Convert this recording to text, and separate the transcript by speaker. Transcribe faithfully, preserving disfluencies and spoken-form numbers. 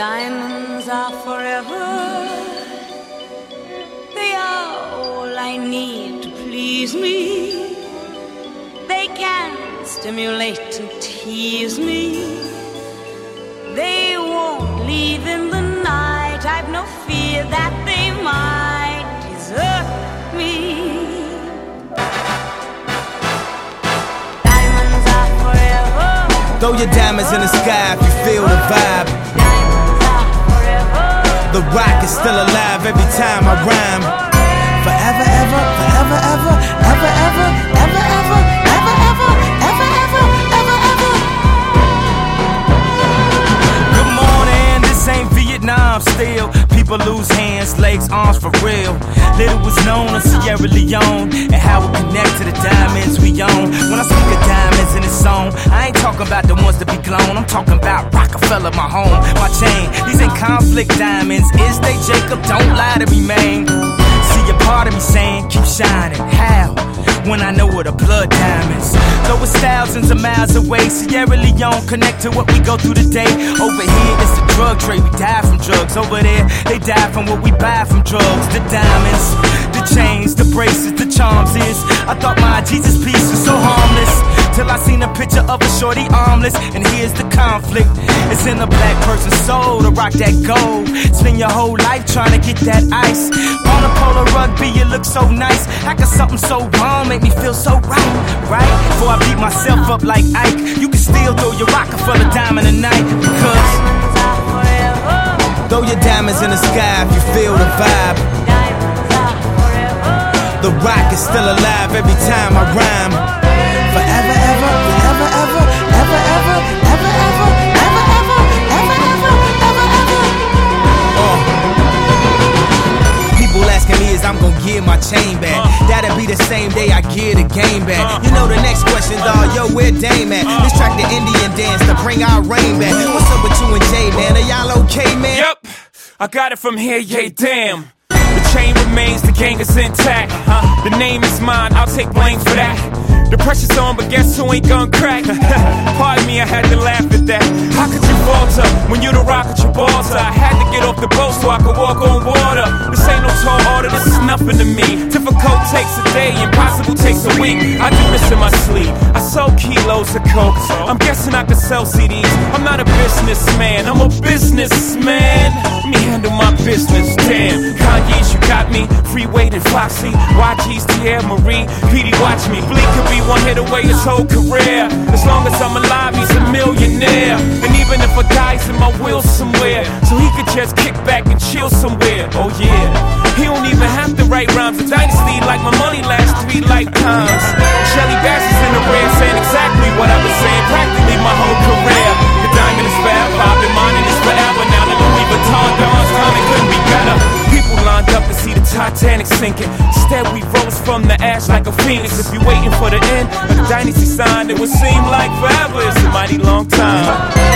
Speaker 1: Diamonds are forever. They are all I need to please me. They can stimulate and tease me. They won't leave in the night. I've no fear that they might desert me. Diamonds are forever.
Speaker 2: Throw your diamonds in the sky if you feel the vibe.
Speaker 1: Diamonds are forever.
Speaker 2: The rock is still alive every time I rhyme. Forever, ever, forever, ever, ever, ever, ever, ever, ever, ever, ever, ever, ever, ever. Good morning, this ain't Vietnam still. People lose hands, legs, arms for real. Little was known of Sierra Leone and how it connect to the diamonds we own. When I speak of diamonds in a song, I ain't talking about the ones that be blown. I'm talking about Rockefeller, my home, my chain. These ain't conflict diamonds. Is they Jacob? Don't lie to me, man. See a part of me saying, keep shining. How? When I know what a blood diamonds. Though it's thousands of miles away, Sierra Leone connect to what we go through today. Over here, it's the drug trade. We die from drugs. Over there, they die from what we buy from drugs. The diamonds, the chains, the bracelets, the charms is. I thought my Jesus piece was so harmless, till I seen a picture of a shorty armless. And here's the conflict. It's in a black person's soul to rock that gold. Spend your whole life trying to get that ice. On a polar rugby, you look so nice. How can something so wrong make me feel so right, right? Before I beat myself up like Ike, you can still throw your Rockefeller diamond tonight. Because
Speaker 1: Diamonds are forever.
Speaker 2: throw your diamonds in the sky if you feel the vibe.
Speaker 1: Diamonds are forever.
Speaker 2: The rock is still alive every time I rhyme. Forever, ever, forever, ever, ever, ever, ever, ever, ever, ever, ever, ever, ever, ever. Uh. People asking me is I'm gonna give my chain back. That'll be the same day I give the game back. You know the next question, dawg, yo, where Dame at? Let's track the Indian dance to bring our rain back. What's up with you and Jay, man? Are y'all okay, man?
Speaker 3: Yep, I got it from here, yeah, damn. The chain remains, the gang is intact. The name is mine, I'll take blame for that. The pressure's on, but guess who ain't gon' crack? Pardon me, I had to laugh at that. How could you falter when you the rock at your balls? I had to get off the boat so I could walk on water. This ain't no tall order, this is nothing to me. Difficult takes a day, impossible takes a week. I do this in my sleep, I sold kilos of coke. I'm guessing I could sell C Ds. I'm not a businessman, I'm a businessman. Let me handle my business, damn. Kanye's, you got me, Freeway and Foxy, Y G's, Tierra Marie, P D watch me. Bleak could be one hit away his whole career. As long as I'm alive, he's a millionaire. And even if I die, he's in my will somewhere, so he could just kick back and chill somewhere. Oh yeah, he don't even have to write rhymes. A dynasty like my money lasts three lifetimes. Shelly Bass is in the rear saying exactly what I was saying practically my whole career. The diamond is forever, I've been mining this forever. Now the Louis Vuitton Don's time, it couldn't be better. People lined up to see the Titanic sinking. Instead we rose from the ash like a phoenix. If you're waiting for the end of the dynasty sign, it would seem like forever. It's a mighty long time.